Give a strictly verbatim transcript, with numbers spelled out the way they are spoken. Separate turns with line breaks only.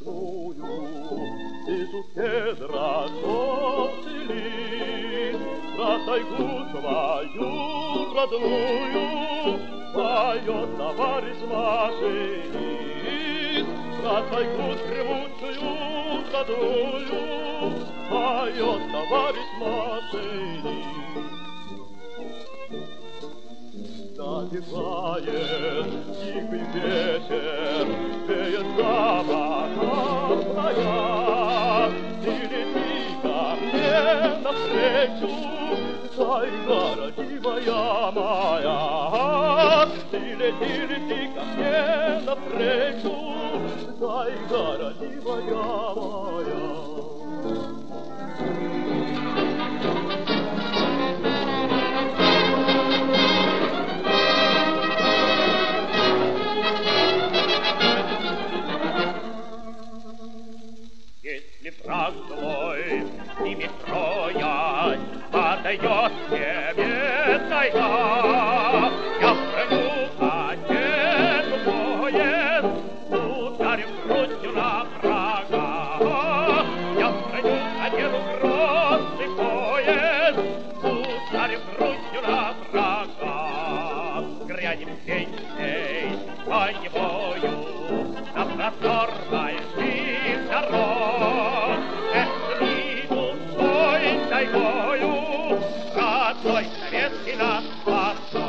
весную, из у кедра желтый лист, про тайгу свою родную поет товарищ машинист. Про тайгу дремучую родную поет товарищ машинист. Набегает тихий вечер, веет запахная, и лети ко мне навстречу, тайга родимая моя. И лети, лети ко мне навстречу, тайга родимая моя. Если враг злой и метроя подает тебе тайга, я броню одену поезд, ударим грудью на врага. Я броню одену грозный поезд, ударим грудью на врага. Грянем песней боевою на просторной жизнь дорог. Эх, снизу стой тайгою, родной советский наш восток.